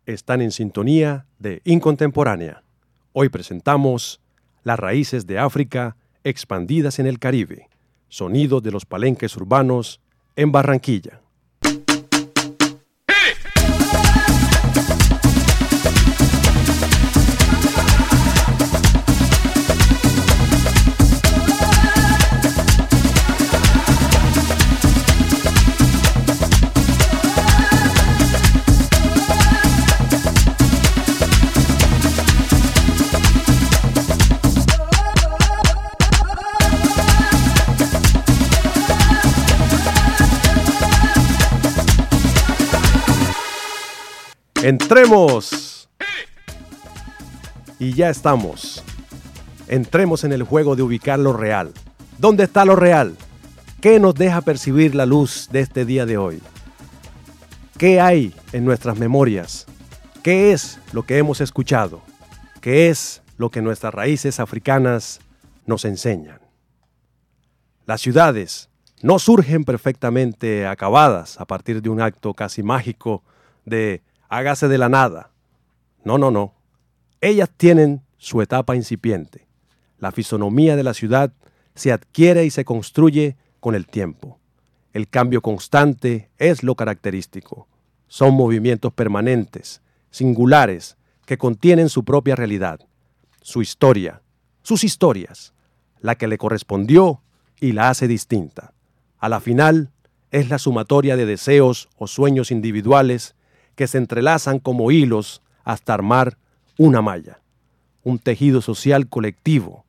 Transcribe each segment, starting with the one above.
Están en sintonía de Incontemporánea. Hoy presentamos Las raíces de África expandidas en el Caribe, sonidos de los palenques urbanos en Barranquilla. ¡Entremos! Y ya estamos. Entremos en el juego de ubicar lo real. ¿Dónde está lo real? ¿Qué nos deja percibir la luz de este día de hoy? ¿Qué hay en nuestras memorias? ¿Qué es lo que hemos escuchado? ¿Qué es lo que nuestras raíces africanas nos enseñan? Las ciudades no surgen perfectamente acabadas a partir de un acto casi mágico de hágase de la nada. No. Ellas tienen su etapa incipiente. La fisonomía de la ciudad se adquiere y se construye con el tiempo. El cambio constante es lo característico. Son movimientos permanentes, singulares, que contienen su propia realidad, su historia, sus historias, la que le correspondió y la hace distinta. A la final, es la sumatoria de deseos o sueños individuales que se entrelazan como hilos hasta armar una malla, un tejido social colectivo,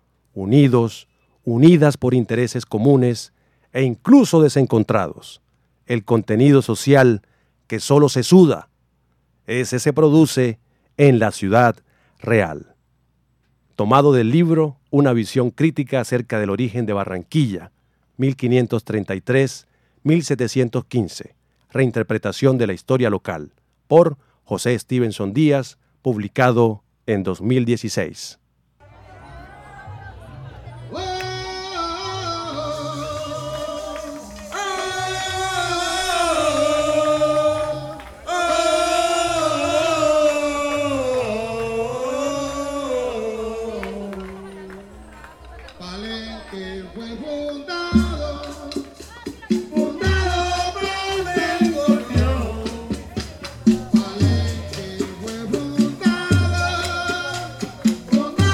unidas por intereses comunes e incluso desencontrados. El contenido social que solo se suda, ese se produce en la ciudad real. Tomado del libro Una visión crítica acerca del origen de Barranquilla, 1533-1715, reinterpretación de la historia local, por José Stevenson Díaz, publicado en 2016. Fundado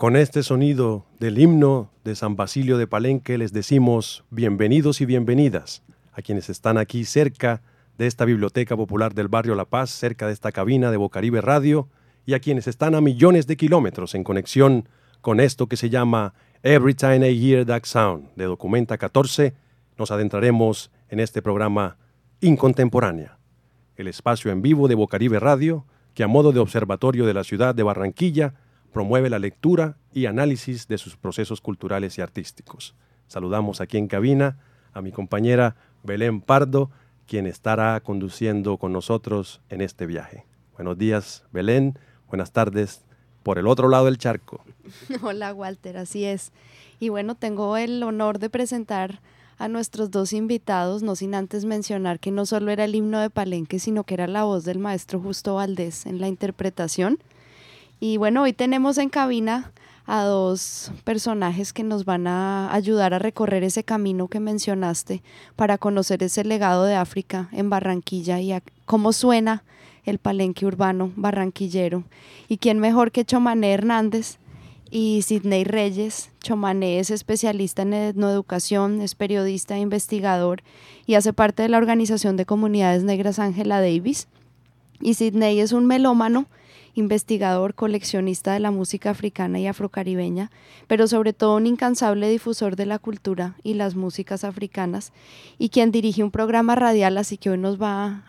Con este sonido del himno de San Basilio de Palenque les decimos bienvenidos y bienvenidas a quienes están aquí cerca de esta Biblioteca Popular del Barrio La Paz, cerca de esta cabina de Bocaribe Radio, y a quienes están a millones de kilómetros en conexión con esto que se llama Every Time I Hear That Sound de Documenta 14. Nos adentraremos en este programa Incontemporánea, el espacio en vivo de Bocaribe Radio que a modo de observatorio de la ciudad de Barranquilla promueve la lectura y análisis de sus procesos culturales y artísticos. Saludamos aquí en cabina a mi compañera Belén Pardo, quien estará conduciendo con nosotros en este viaje. Buenos días, Belén. Buenas tardes por el otro lado del charco. Hola, Walter, así es. Y bueno, tengo el honor de presentar a nuestros dos invitados, no sin antes mencionar que no solo era el himno de Palenque, sino que era la voz del maestro Justo Valdés en la interpretación. Y bueno, hoy tenemos en cabina a dos personajes que nos van a ayudar a recorrer ese camino que mencionaste para conocer ese legado de África en Barranquilla y cómo suena el palenque urbano barranquillero. ¿Y quién mejor que Chomané Hernández y Sidney Reyes? Chomané es especialista en etnoeducación, es periodista e investigador y hace parte de la Organización de Comunidades Negras Ángela Davis. Y Sidney es un melómano, investigador, coleccionista de la música africana y afrocaribeña, pero sobre todo un incansable difusor de la cultura y las músicas africanas, y quien dirige un programa radial, así que hoy nos va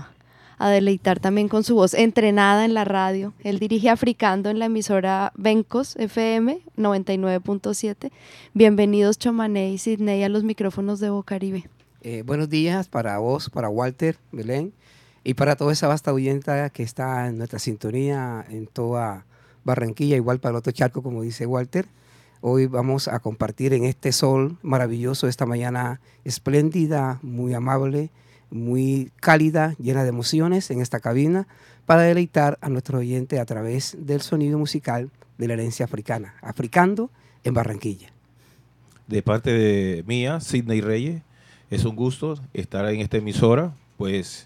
a deleitar también con su voz entrenada en la radio. Él dirige Africando en la emisora Bencos FM 99.7. Bienvenidos Chomané y Sidney a los micrófonos de Bocaribe. Buenos días para vos, para Walter, Belén, y para toda esa vasta audiencia que está en nuestra sintonía en toda Barranquilla, igual para el otro charco, como dice Walter. Hoy vamos a compartir en este sol maravilloso, esta mañana espléndida, muy amable, muy cálida, llena de emociones en esta cabina, para deleitar a nuestro oyente a través del sonido musical de la herencia africana, Africando en Barranquilla. De parte de mía, Sidney Reyes, es un gusto estar en esta emisora, pues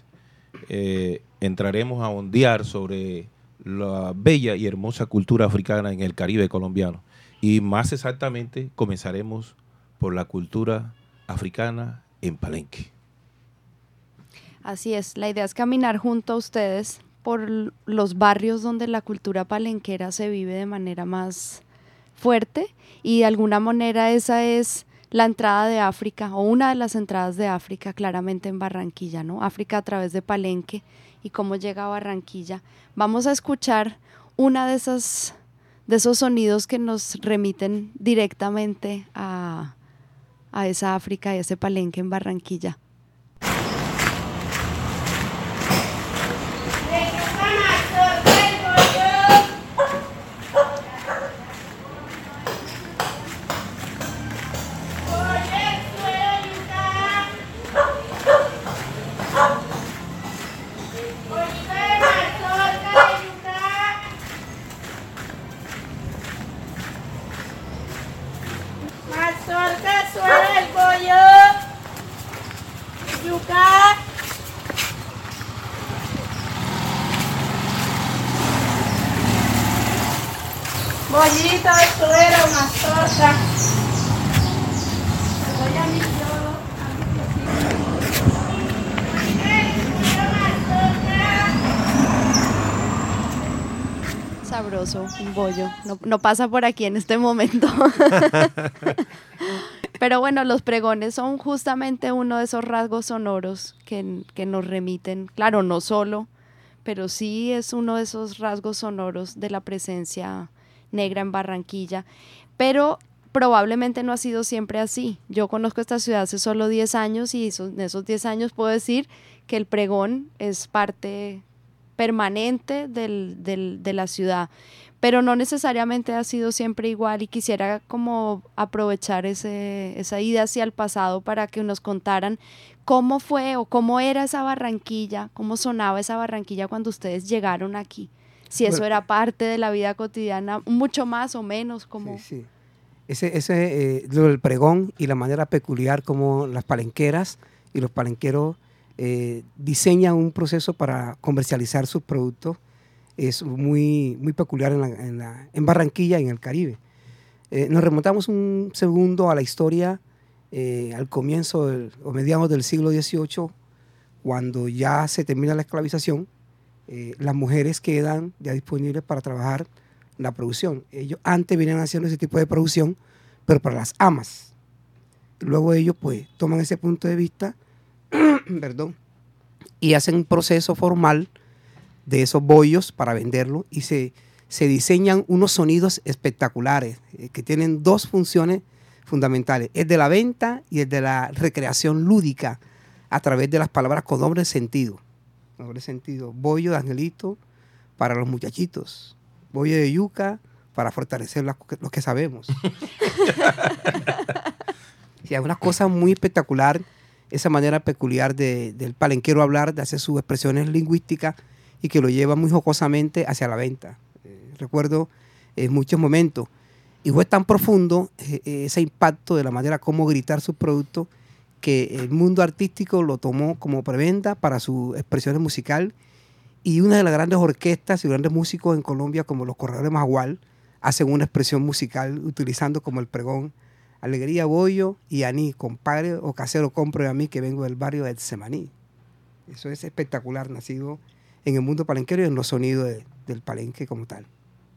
entraremos a ondear sobre la bella y hermosa cultura africana en el Caribe colombiano. Y más exactamente, comenzaremos por la cultura africana en Palenque. Así es, la idea es caminar junto a ustedes por los barrios donde la cultura palenquera se vive de manera más fuerte, y de alguna manera esa es la entrada de África, o una de las entradas de África, claramente en Barranquilla, ¿no? África a través de Palenque y cómo llega a Barranquilla. Vamos a escuchar una de esos sonidos que nos remiten directamente a esa África y ese Palenque en Barranquilla. Bollito, suero, mazorca. Voy a mi Sabroso, un bollo. No pasa por aquí en este momento. Pero bueno, los pregones son justamente uno de esos rasgos sonoros que nos remiten, claro, no solo, pero sí es uno de esos rasgos sonoros de la presencia negra en Barranquilla, pero probablemente no ha sido siempre así. Yo conozco esta ciudad hace solo 10 años y en esos 10 años puedo decir que el pregón es parte permanente de la ciudad, pero no necesariamente ha sido siempre igual, y quisiera como aprovechar esa ida hacia el pasado para que nos contaran cómo fue o cómo era esa Barranquilla, cómo sonaba esa Barranquilla cuando ustedes llegaron aquí. Si eso era parte de la vida cotidiana, mucho más o menos, como... Sí. Lo del pregón y la manera peculiar como las palenqueras y los palenqueros diseñan un proceso para comercializar sus productos es muy, muy peculiar en Barranquilla y en el Caribe. Nos remontamos un segundo a la historia, al comienzo o mediados del siglo XVIII, cuando ya se termina la esclavización. Las mujeres quedan ya disponibles para trabajar la producción. Ellos antes venían haciendo ese tipo de producción, pero para las amas. Luego ellos pues toman ese punto de vista perdón, y hacen un proceso formal de esos bollos para venderlo y se diseñan unos sonidos espectaculares que tienen dos funciones fundamentales: el de la venta y el de la recreación lúdica a través de las palabras con doble sentido. Doble sentido: bollo de angelito para los muchachitos, bollo de yuca para fortalecer lo que sabemos. Sí, hay una cosa muy espectacular, esa manera peculiar del palenquero hablar, de hacer sus expresiones lingüísticas y que lo lleva muy jocosamente hacia la venta. Recuerdo en muchos momentos, y fue tan profundo ese impacto de la manera como gritar sus productos, que el mundo artístico lo tomó como preventa para su expresión musical, y una de las grandes orquestas y grandes músicos en Colombia, como los Corredores Majagual, hacen una expresión musical utilizando como el pregón: alegría, bollo y anís, compadre o casero, compre a mí que vengo del barrio de Semaní. Eso es espectacular, nacido en el mundo palenquero y en los sonidos del palenque como tal.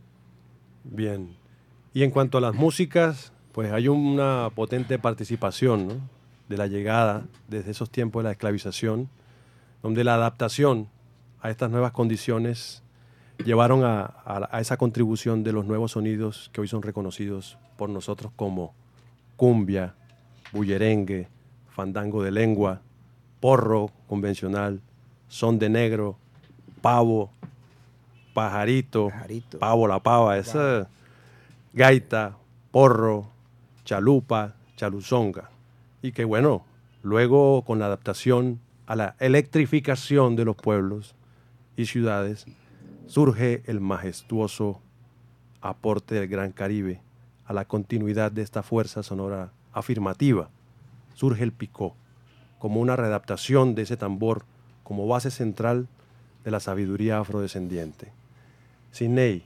Bien. Y en cuanto a las músicas, pues hay una potente participación, ¿no?, de la llegada desde esos tiempos de la esclavización, donde la adaptación a estas nuevas condiciones llevaron a esa contribución de los nuevos sonidos que hoy son reconocidos por nosotros como cumbia, bullerengue, fandango de lengua, porro convencional, son de negro, pavo, pajarito, pavo la pava, esa gaita, porro, chalupa, chaluzonga. Y que bueno, luego con la adaptación a la electrificación de los pueblos y ciudades, surge el majestuoso aporte del Gran Caribe a la continuidad de esta fuerza sonora afirmativa. Surge el picó como una readaptación de ese tambor como base central de la sabiduría afrodescendiente. Sidney,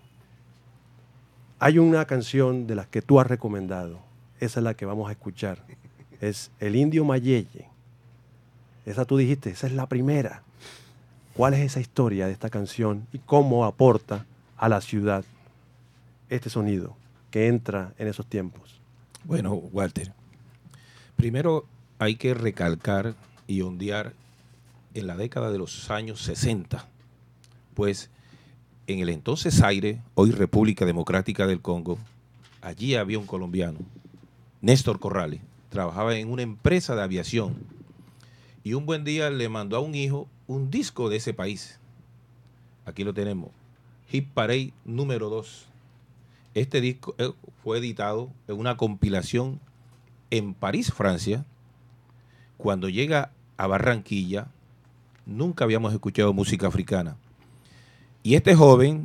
hay una canción de las que tú has recomendado, esa es la que vamos a escuchar, es El Indio Mayeye. Esa tú dijiste, esa es la primera. ¿Cuál es esa historia de esta canción y cómo aporta a la ciudad este sonido que entra en esos tiempos? Bueno, Walter, primero hay que recalcar y ondear en la década de los años 60, pues en el entonces Zaire, hoy República Democrática del Congo, allí había un colombiano, Néstor Corrales, trabajaba en una empresa de aviación y un buen día le mandó a un hijo un disco de ese país. Aquí lo tenemos, Hit Parade número 2. Este disco fue editado en una compilación en París, Francia. Cuando llega a Barranquilla, nunca habíamos escuchado música africana. Y este joven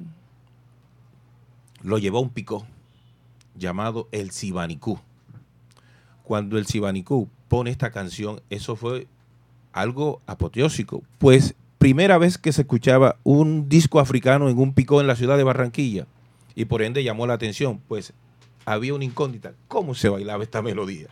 lo llevó a un picó llamado el Sibanicú. Cuando el Sibanicú pone esta canción, eso fue algo apoteósico, pues primera vez que se escuchaba un disco africano en un picó en la ciudad de Barranquilla, y por ende llamó la atención, pues había una incógnita: ¿cómo se bailaba esta melodía?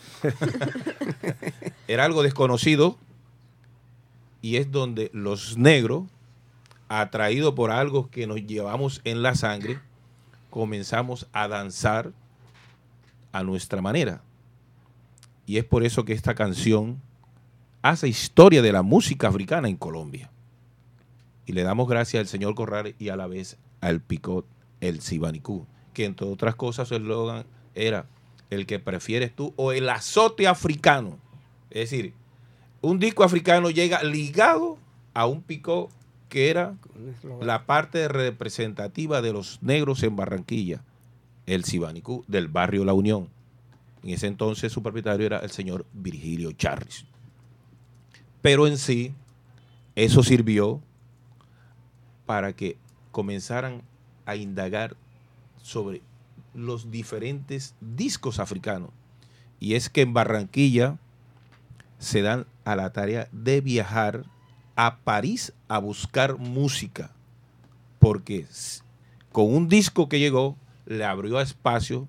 Era algo desconocido, y es donde los negros, atraídos por algo que nos llevamos en la sangre, comenzamos a danzar a nuestra manera. Y es por eso que esta canción hace historia de la música africana en Colombia. Y le damos gracias al señor Corrales y a la vez al picó, el Sibanicú, que entre otras cosas su eslogan era el que prefieres tú o el azote africano. Es decir, un disco africano llega ligado a un picó que era la parte representativa de los negros en Barranquilla, el Sibanicú del barrio La Unión. En ese entonces su propietario era el señor Virgilio Charris. Pero en sí, eso sirvió para que comenzaran a indagar sobre los diferentes discos africanos. Y es que en Barranquilla se dan a la tarea de viajar a París a buscar música, porque con un disco que llegó le abrió espacio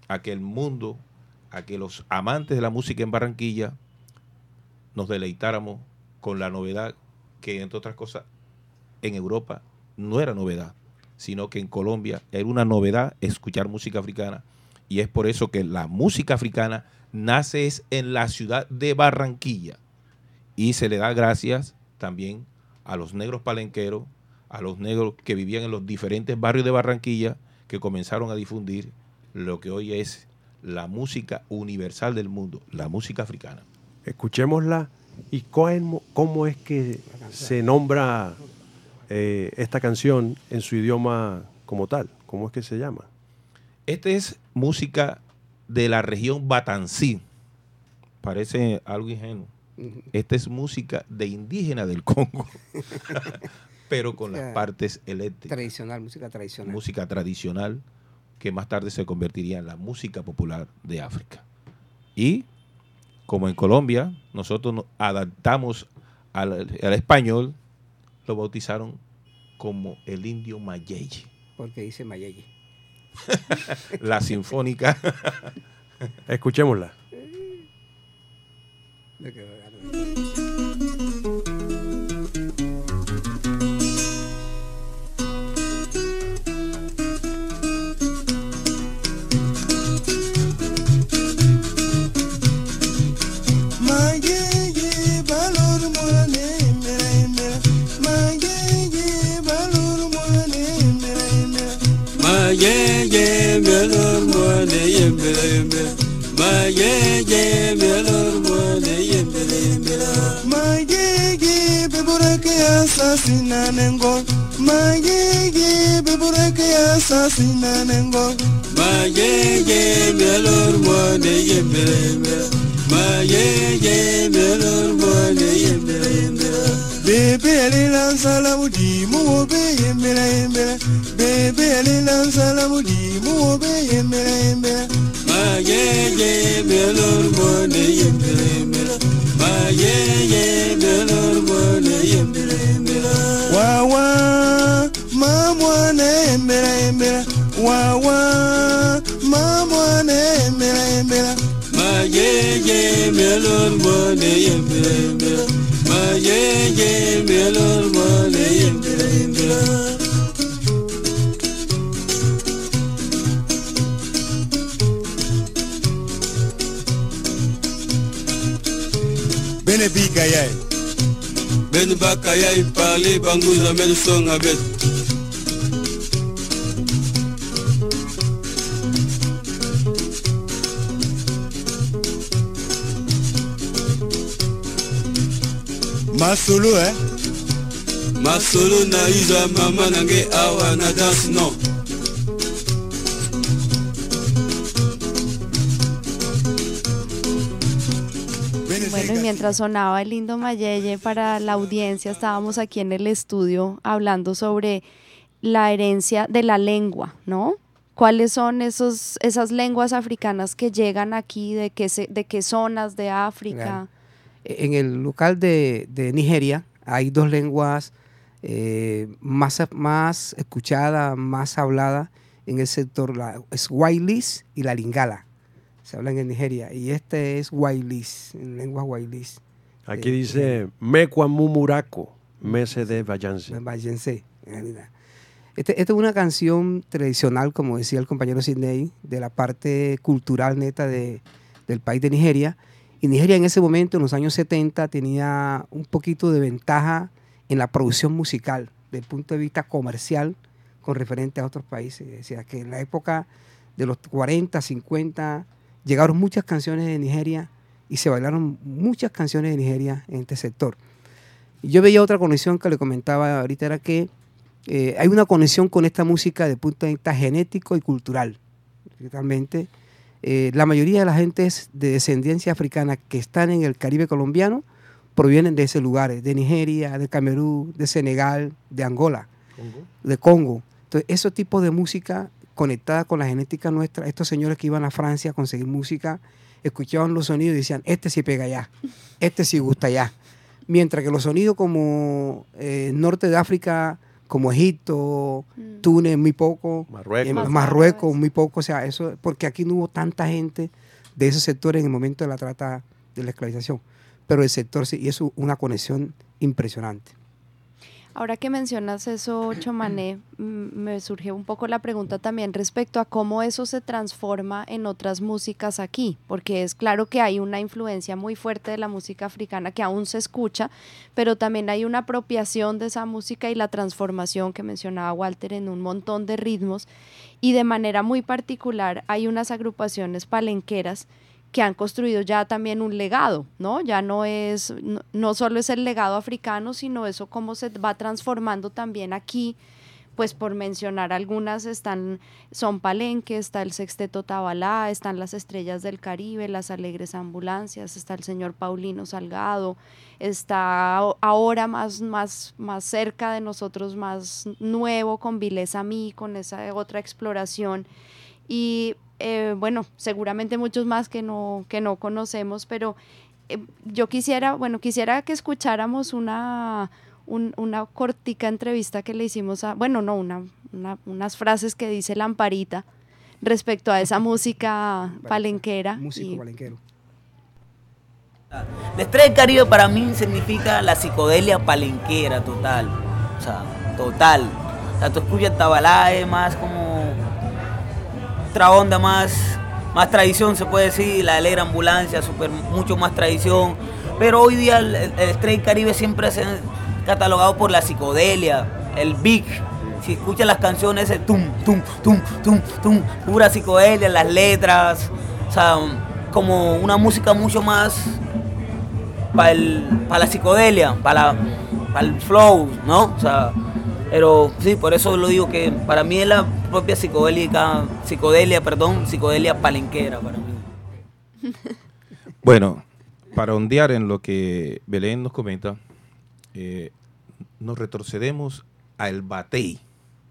a que el mundo, a que los amantes de la música en Barranquilla nos deleitáramos con la novedad que, entre otras cosas, en Europa no era novedad, sino que en Colombia era una novedad escuchar música africana, y es por eso que la música africana nace es en la ciudad de Barranquilla, y se le da gracias también a los negros palenqueros, a los negros que vivían en los diferentes barrios de Barranquilla, que comenzaron a difundir lo que hoy es la música universal del mundo, la música africana. Escuchémosla. ¿Y cómo es que se nombra esta canción en su idioma como tal? ¿Cómo es que se llama? Esta es música de la región Batancí. Parece algo ingenuo. Esta es música de indígena del Congo, pero con las partes eléctricas. Tradicional, música tradicional. Música tradicional que más tarde se convertiría en la música popular de África. Y como en Colombia nosotros nos adaptamos al español, lo bautizaron como el indio Mayeye. Porque dice Mayeye. La sinfónica. Escuchémosla. Mayeye melor muane yembele yembele. Mayeye melor muane yembele yembele. Mayeye bebura que asesina nengo. Mayeye bebura que asesina nengo. Mayeye melor muane yembele yembele. Mayeye melor muane yembele yembele. Bebe alila salamudi mu be yembele yembele. Bebe alila salamudi mu be yembele yembele. Mayeye melor muane yembele yembele. Mayeye melor muane yembele yembele. Wawa mamwane yembele yembele. Wawa mamwane yembele yembele. Mayeye melor muane yembele yembele. Mayeye melor muane yembele yembele. Bene bikayai. Bene bakayai pali banguza mel songa bet. Masolo Masolo na iza mama nange awa na dance no. Bueno, y mientras sonaba el lindo Mayeye para la audiencia, estábamos aquí en el estudio hablando sobre la herencia de la lengua, ¿no? ¿Cuáles son esas lenguas africanas que llegan aquí? ¿De qué zonas de África? Claro. En el local de Nigeria hay dos lenguas más escuchadas, más habladas en el sector, la Swahilis y la Lingala. Se hablan en Nigeria. Y este es Swahilis, en lengua Swahilis. Aquí dice Mekwa-Mumurako, Mese de Vayanse. Vayanse, en realidad. Esta es una canción tradicional, como decía el compañero Sidney, de la parte cultural neta del país de Nigeria. Y Nigeria en ese momento, en los años 70, tenía un poquito de ventaja en la producción musical, desde el punto de vista comercial, con referente a otros países. Es decir, que en la época de los 40, 50, llegaron muchas canciones de Nigeria y se bailaron muchas canciones de Nigeria en este sector. Y yo veía otra conexión que le comentaba ahorita, era que hay una conexión con esta música desde el punto de vista genético y cultural. Realmente, la mayoría de la gente de descendencia africana que están en el Caribe colombiano provienen de esos lugares, de Nigeria, de Camerún, de Senegal, de Angola, de Congo. Entonces, esos tipos de música conectada con la genética nuestra, estos señores que iban a Francia a conseguir música, escuchaban los sonidos y decían, este sí pega allá, este sí gusta allá. Mientras que los sonidos como norte de África, como Egipto, Túnez, muy poco, Marruecos. Marruecos, muy poco, o sea, eso, porque aquí no hubo tanta gente de esos sectores en el momento de la trata de la esclavización, pero el sector sí, y es una conexión impresionante. Ahora que mencionas eso, Chomané, me surgió un poco la pregunta también respecto a cómo eso se transforma en otras músicas aquí, porque es claro que hay una influencia muy fuerte de la música africana que aún se escucha, pero también hay una apropiación de esa música y la transformación que mencionaba Walter en un montón de ritmos, y de manera muy particular hay unas agrupaciones palenqueras que han construido ya también un legado, ¿no? Ya no solo es el legado africano, sino eso cómo se va transformando también aquí, pues por mencionar algunas, son Palenque, está el Sexteto Tabalá, están las Estrellas del Caribe, las Alegres Ambulancias, está el señor Paulino Salgado, está ahora más cerca de nosotros, más nuevo, con Vilés Mí, con esa otra exploración, y bueno, seguramente muchos más que no conocemos, pero yo quisiera que escucháramos una cortica entrevista que le hicimos unas frases que dice Lamparita respecto a esa música palenquera. Músico palenquero. La Estrella del Caribe para mí significa la psicodelia palenquera total, o sea, total. O sea, tú escuchas Tabalá, es más como otra onda, más tradición se puede decir, la Alegre Ambulancia, mucho más tradición, pero hoy día el Estrella del Caribe siempre se ha catalogado por la psicodelia, el big. Si escuchas las canciones, ese tum, tum, tum, tum, tum, pura psicodelia, las letras, o sea, como una música mucho más para la psicodelia, para el flow, ¿no? O sea, pero sí, por eso lo digo que para mí es la propia psicodelia palenquera para mí. Bueno, para ondear en lo que Belén nos comenta, nos retrocedemos al Batey.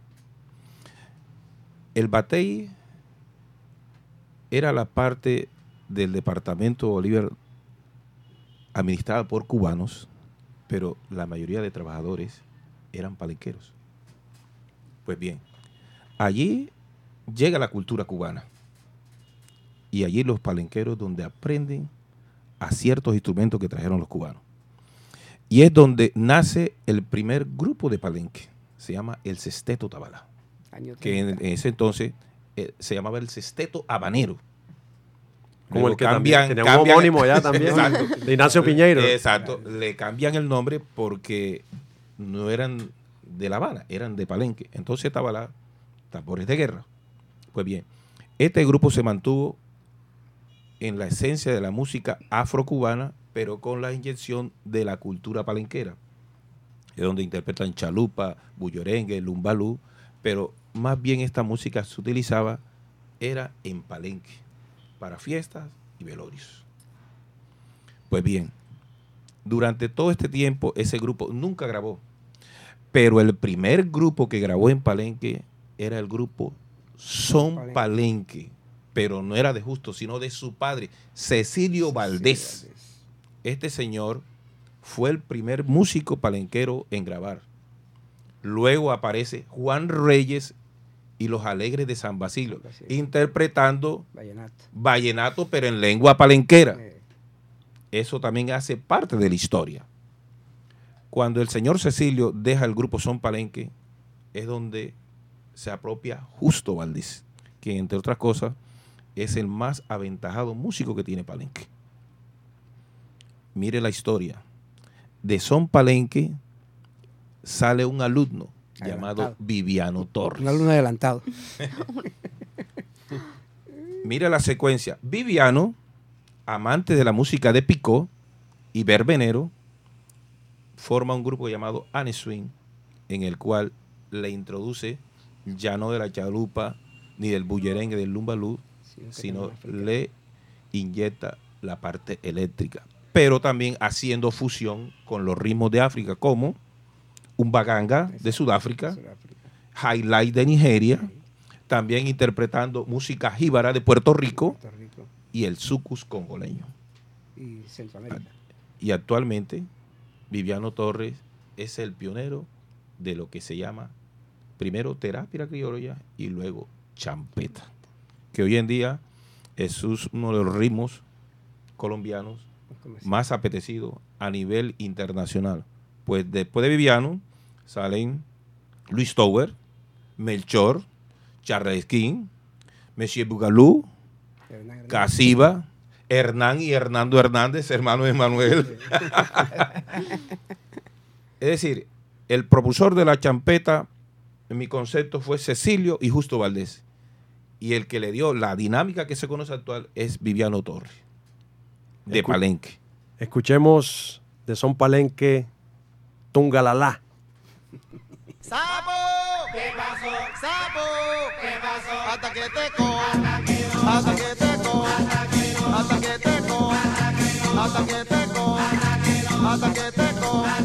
El Batey era la parte del departamento Bolívar administrada por cubanos, pero la mayoría de trabajadores eran palenqueros. Pues bien, allí llega la cultura cubana y allí los palenqueros donde aprenden a ciertos instrumentos que trajeron los cubanos. Y es donde nace el primer grupo de palenque, se llama el Sexteto Tabalá, que en ese entonces se llamaba el Sexteto Habanero. Como Luego el que cambian, tenía un homónimo allá también, de Ignacio Piñeiro. Exacto, le cambian el nombre porque no eran de La Habana, eran de Palenque. Entonces Tabalá, tambores de guerra. Pues bien, este grupo se mantuvo en la esencia de la música afrocubana, pero con la inyección de la cultura palenquera. Es donde interpretan chalupa, bullorengue, lumbalú, pero más bien esta música se utilizaba era en Palenque, para fiestas y velorios. Pues bien, durante todo este tiempo ese grupo nunca grabó, pero el primer grupo que grabó en Palenque era el grupo Son Palenque, pero no era de Justo, sino de su padre, Cecilio Valdés. Este señor fue el primer músico palenquero en grabar. Luego aparece Juan Reyes y los Alegres de San Basilio, interpretando vallenato, pero en lengua palenquera. Eso también hace parte de la historia. Cuando el señor Cecilio deja el grupo Son Palenque, es donde se apropia Justo Valdés, que entre otras cosas es el más aventajado músico que tiene Palenque. Mire la historia. De Son Palenque sale un alumno llamado Viviano Torres. Un alumno adelantado. Mira la secuencia. Viviano, amante de la música de picó y verbenero, forma un grupo llamado Ane Swing, en el cual le introduce ya no de la chalupa ni del bullerengue, del lumbalú, sino le inyecta la parte eléctrica, pero también haciendo fusión con los ritmos de África, como un baganga de Sudáfrica, highlight de Nigeria, también interpretando música jíbara de Puerto Rico y el sucus congoleño. Y Centroamérica. Y actualmente Viviano Torres es el pionero de lo que se llama primero terapia criolla y luego champeta, que hoy en día es uno de los ritmos colombianos más apetecidos a nivel internacional. Pues después de Viviano salen Luis Tower, Melchor, Charles King, Monsieur Bougalou, Casiba, Hernán y Hernando Hernández, hermano de Manuel. Es decir, el propulsor de la champeta, en mi concepto, fue Cecilio y Justo Valdés. Y el que le dio la dinámica que se conoce actual es Viviano Torres, de Palenque. Escuchemos de son Palenque, Tungalalá. Sapo, ¿qué pasó? Sapo, ¿qué pasó? Hasta que te coja, hasta que te coja, hasta que te coja, hasta que te coja, hasta que te coja.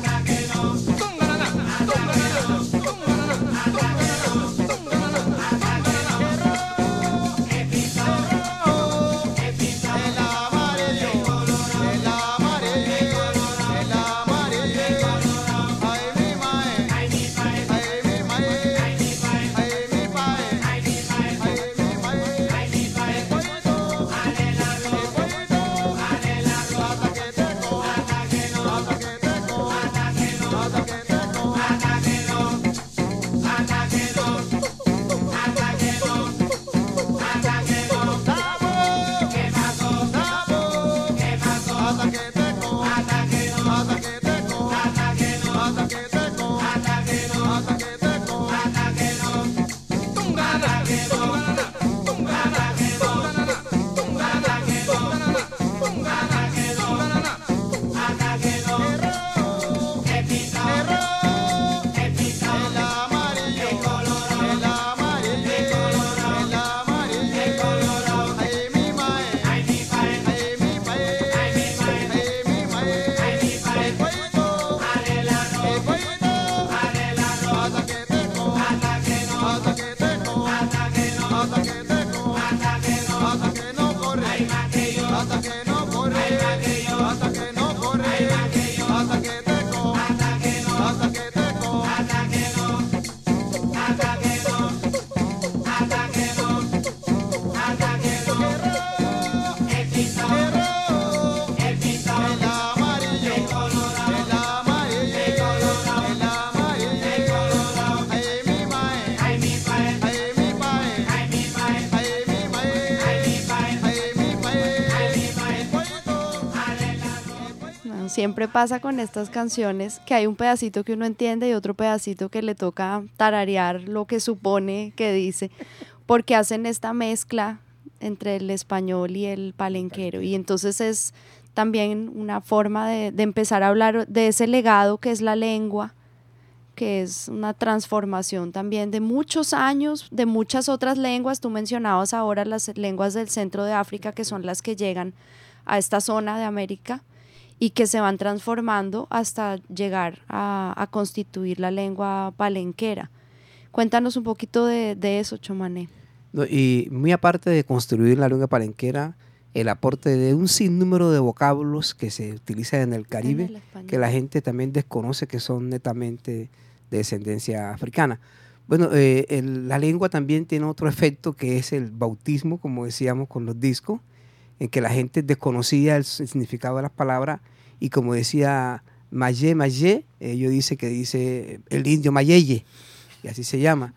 Siempre pasa con estas canciones que hay un pedacito que uno entiende y otro pedacito que le toca tararear lo que supone que dice, porque hacen esta mezcla entre el español y el palenquero, y entonces es también una forma de empezar a hablar de ese legado que es la lengua, que es una transformación también de muchos años, de muchas otras lenguas. Tú mencionabas ahora las lenguas del centro de África, que son las que llegan a esta zona de América, y que se van transformando hasta llegar a constituir la lengua palenquera. Cuéntanos un poquito de eso, Chomané. No, y muy aparte de construir la lengua palenquera, el aporte de un sinnúmero de vocablos que se utilizan en el Caribe, que la gente también desconoce que son netamente de descendencia africana. Bueno, la lengua también tiene otro efecto, que es el bautismo, como decíamos con los discos, en que la gente desconocía el significado de las palabras, y como decía Mayé, ellos dice que dice el indio Mayeye, y así se llama.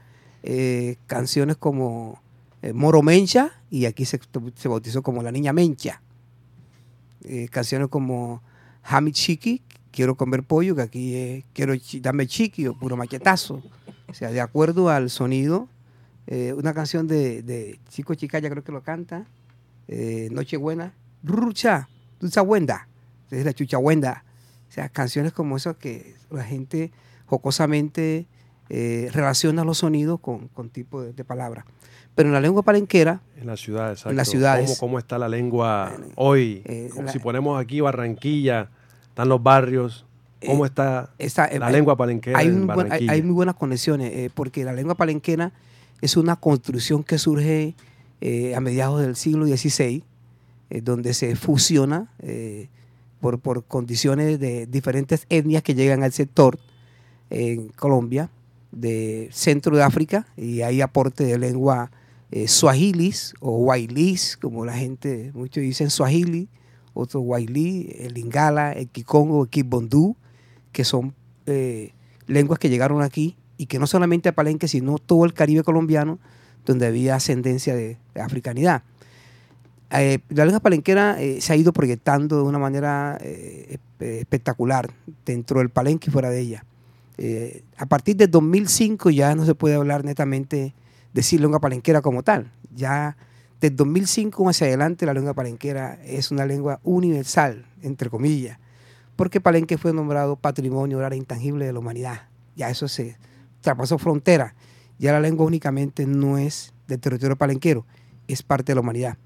Canciones como Moro Mencha, y aquí se bautizó como la niña Mencha. Canciones como Jami Chiqui, quiero comer pollo, que aquí quiero darme chiqui o puro machetazo. O sea, de acuerdo al sonido. Una canción de Chico Chicaya, creo que lo canta, Nochebuena, Rucha, Dulzabuenda, es la Chuchabuenda. O sea, canciones como esas que la gente jocosamente relaciona los sonidos con tipo de palabras. Pero en la lengua palenquera, en las ciudades, exacto. En las ciudades. ¿Cómo está la lengua hoy? Si ponemos aquí Barranquilla, están los barrios, ¿cómo está la lengua palenquera en Barranquilla? Hay muy buenas conexiones, porque la lengua palenquera es una construcción que surge a mediados del siglo XVI, donde se fusiona por condiciones de diferentes etnias que llegan al sector. en Colombia, de centro de África, y hay aporte de lengua suahilis o wailis, como la gente, muchos dicen suahili, otros wailí, el lingala, el kikongo, el kibondú, que son lenguas que llegaron aquí y que no solamente a Palenque, sino todo el Caribe colombiano, donde había ascendencia de africanidad. La lengua palenquera se ha ido proyectando de una manera espectacular dentro del Palenque y fuera de ella. A partir de 2005 ya no se puede hablar netamente, decir lengua palenquera como tal. Ya desde 2005 hacia adelante la lengua palenquera es una lengua universal, entre comillas, porque Palenque fue nombrado Patrimonio Oral Intangible de la Humanidad. Ya eso se traspasó frontera. Ya la lengua únicamente no es del territorio palenquero, es parte de la humanidad.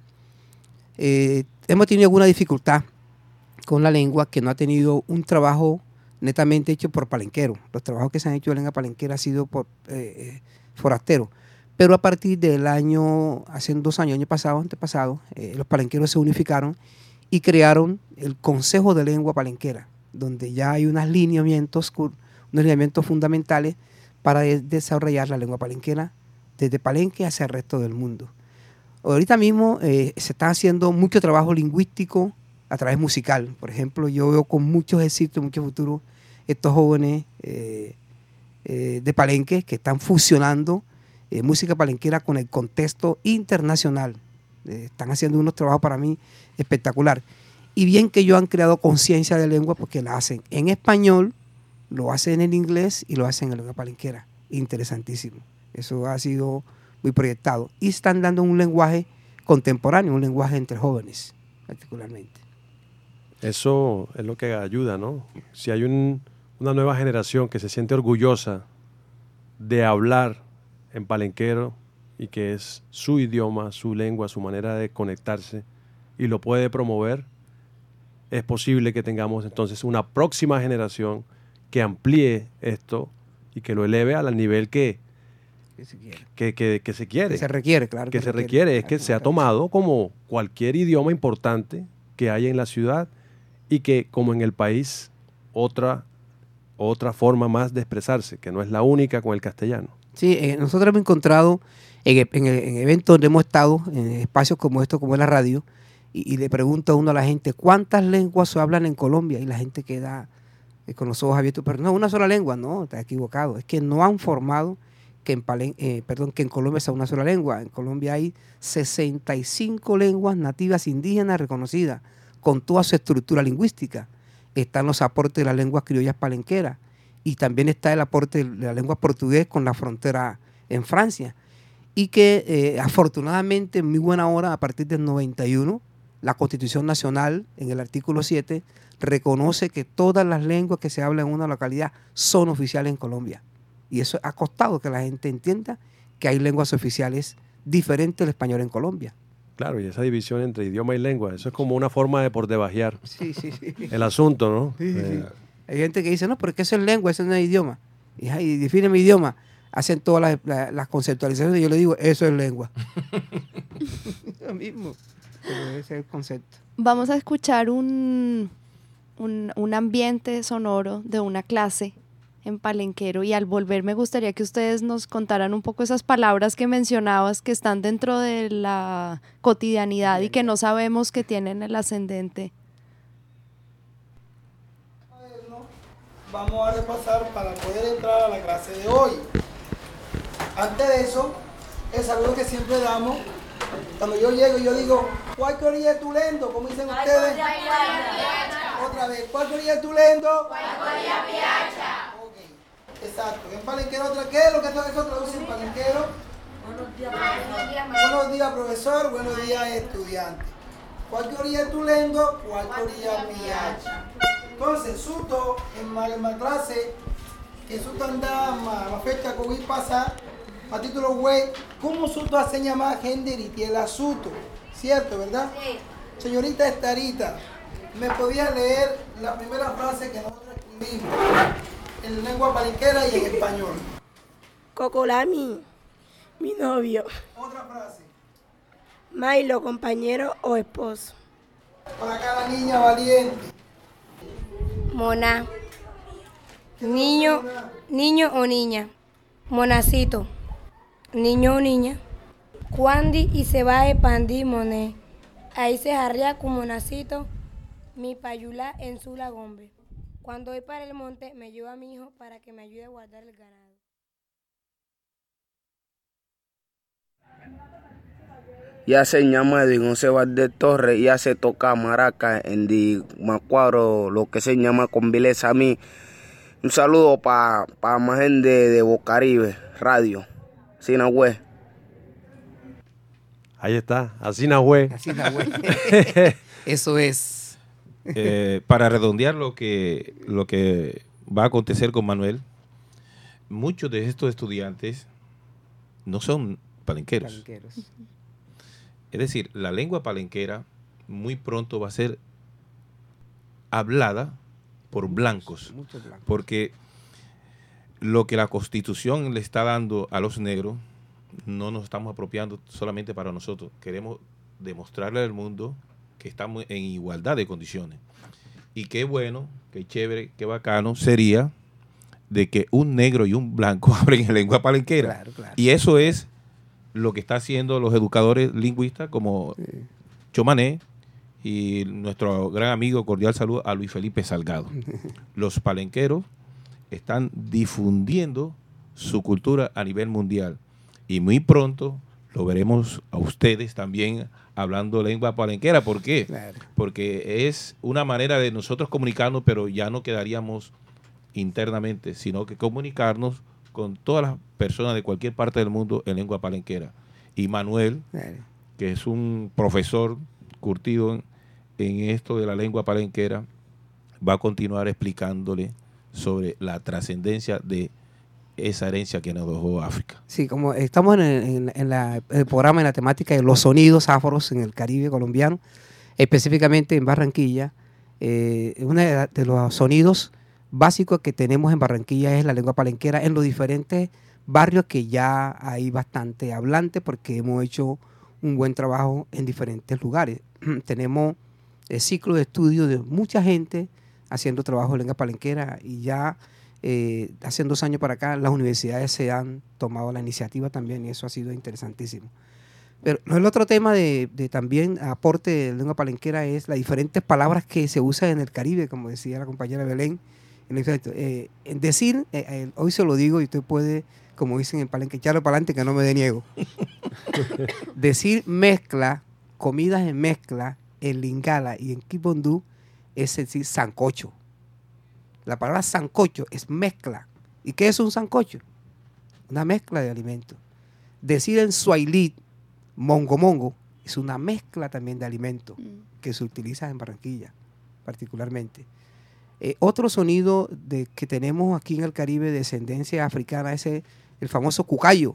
Hemos tenido alguna dificultad con la lengua que no ha tenido un trabajo netamente hecho por palenqueros. Los trabajos que se han hecho de lengua palenquera han sido por forasteros. Pero a partir del año, hace 2 años, año pasado, antepasado, los palenqueros se unificaron y crearon el Consejo de Lengua Palenquera, donde ya hay unos lineamientos fundamentales para desarrollar la lengua palenquera desde Palenque hacia el resto del mundo. Ahorita mismo se está haciendo mucho trabajo lingüístico a través musical. Por ejemplo, yo veo con muchos éxitos, mucho futuro, estos jóvenes de Palenque que están fusionando música palenquera con el contexto internacional. Están haciendo unos trabajos para mí espectacular. Y bien que ellos han creado conciencia de lengua porque la hacen en español, lo hacen en inglés y lo hacen en lengua palenquera. Interesantísimo. Eso ha sido muy proyectado. Y están dando un lenguaje contemporáneo, un lenguaje entre jóvenes, particularmente. Eso es lo que ayuda, ¿no? Si hay una nueva generación que se siente orgullosa de hablar en palenquero y que es su idioma, su lengua, su manera de conectarse y lo puede promover, es posible que tengamos entonces una próxima generación que amplíe esto y que lo eleve al nivel que se quiere. Que se requiere, claro. Que se requiere, es que se ha tomado como cualquier idioma importante que hay en la ciudad y que, como en el país, otra forma más de expresarse, que no es la única con el castellano. Sí, nosotros hemos encontrado en eventos donde hemos estado, en espacios como esto, como es la radio, y le pregunta uno a la gente, ¿cuántas lenguas se hablan en Colombia? Y la gente queda con los ojos abiertos, pero no, una sola lengua, no, está equivocado. Es que no han formado que en Colombia sea una sola lengua. En Colombia hay 65 lenguas nativas indígenas reconocidas, con toda su estructura lingüística. Están los aportes de las lenguas criollas palenqueras y también está el aporte de la lengua portugués con la frontera en Francia. Y que afortunadamente, en muy buena hora, a partir del 91, la Constitución Nacional, en el artículo 7, reconoce que todas las lenguas que se hablan en una localidad son oficiales en Colombia. Y eso ha costado que la gente entienda que hay lenguas oficiales diferentes del español en Colombia. Claro, y esa división entre idioma y lengua, eso es como una forma de por debajear sí. el asunto, ¿no? Sí. Hay gente que dice, no, porque eso es lengua, eso no es idioma. Y define mi idioma. Hacen todas las conceptualizaciones y yo le digo, eso es lengua. Lo mismo. Pero ese es el concepto. Vamos a escuchar un ambiente sonoro de una clase en palenquero y al volver me gustaría que ustedes nos contaran un poco esas palabras que mencionabas que están dentro de la cotidianidad y que no sabemos que tienen el ascendente. Vamos a repasar para poder entrar a la clase de hoy. Antes de eso, el saludo que siempre damos, cuando yo llego yo digo, ¿cuál orilla es Tulendo? ¿Cómo dicen ustedes? Otra vez, ¿cuál orilla es Tulendo? Ok, exacto. En palenquero, ¿qué es lo que eso traduce en palenquero? Buenos días, profesor. Buenos días, estudiante. ¿Cuál orilla es Tulendo? ¿Cuál orilla Piacha? Entonces, suto en la clase, que suto anda la fecha que voy a pasar, a título web, ¿cómo suto hace llamar gender y tiene suto? ¿Cierto, verdad? Sí. Señorita Estarita, ¿me podía leer la primera frase que nosotros escribimos en lengua palenquera y en español? Cocolami, mi novio. Otra frase. Milo, compañero o esposo. Para acá la niña valiente. Mona, niño Niño o niña. Monacito. Niño o niña. Cuandi y se va de pandi moné. Ahí se jarría con monacito. Mi payula en su lagombe. Cuando voy para el monte me llevo a mi hijo para que me ayude a guardar el ganado. Ya se llama Edwin José Valdés Torres, ya se toca maraca en Di Macuaro, lo que se llama con Viles a mí. Un saludo para más gente de Bocaribe Radio, Sinagüe. Ahí está, Asinagüe. Eso es. Para redondear lo que va a acontecer con Manuel, muchos de estos estudiantes no son palenqueros. Es decir, la lengua palenquera muy pronto va a ser hablada por blancos, porque lo que la Constitución le está dando a los negros no nos estamos apropiando solamente para nosotros. Queremos demostrarle al mundo que estamos en igualdad de condiciones. Y qué bueno, qué chévere, qué bacano sería de que un negro y un blanco hablen en lengua palenquera. Claro. Y eso es lo que está haciendo los educadores lingüistas como Chomané y nuestro gran amigo, cordial saludo a Luis Felipe Salgado. Los palenqueros están difundiendo su cultura a nivel mundial y muy pronto lo veremos a ustedes también hablando lengua palenquera. ¿Por qué? Claro. Porque es una manera de nosotros comunicarnos, pero ya no quedaríamos internamente, sino que comunicarnos con todas las personas de cualquier parte del mundo en lengua palenquera. Y Manuel, que es un profesor curtido en esto de la lengua palenquera, va a continuar explicándole sobre la trascendencia de esa herencia que nos dejó África. Sí, como estamos en el programa, en la temática de los sonidos afros en el Caribe colombiano, específicamente en Barranquilla, uno de los sonidos básicos que tenemos en Barranquilla es la lengua palenquera en los diferentes barrios que ya hay bastante hablante porque hemos hecho un buen trabajo en diferentes lugares. Tenemos el ciclo de estudio de mucha gente haciendo trabajo de lengua palenquera y ya hace 2 años para acá las universidades se han tomado la iniciativa también y eso ha sido interesantísimo. Pero el otro tema de también aporte de lengua palenquera es las diferentes palabras que se usan en el Caribe, como decía la compañera Belén. En decir, hoy se lo digo y usted puede, como dicen en palenque, echarlo para adelante que no me dé niego. Decir mezcla, comidas en mezcla, en Lingala y en Kibondú es decir sancocho. La palabra sancocho es mezcla. ¿Y qué es un sancocho? Una mezcla de alimentos. Decir en Swahili mongo es una mezcla también de alimentos que se utiliza en Barranquilla, particularmente. Otro sonido que tenemos aquí en el Caribe de descendencia africana es el famoso cucayo.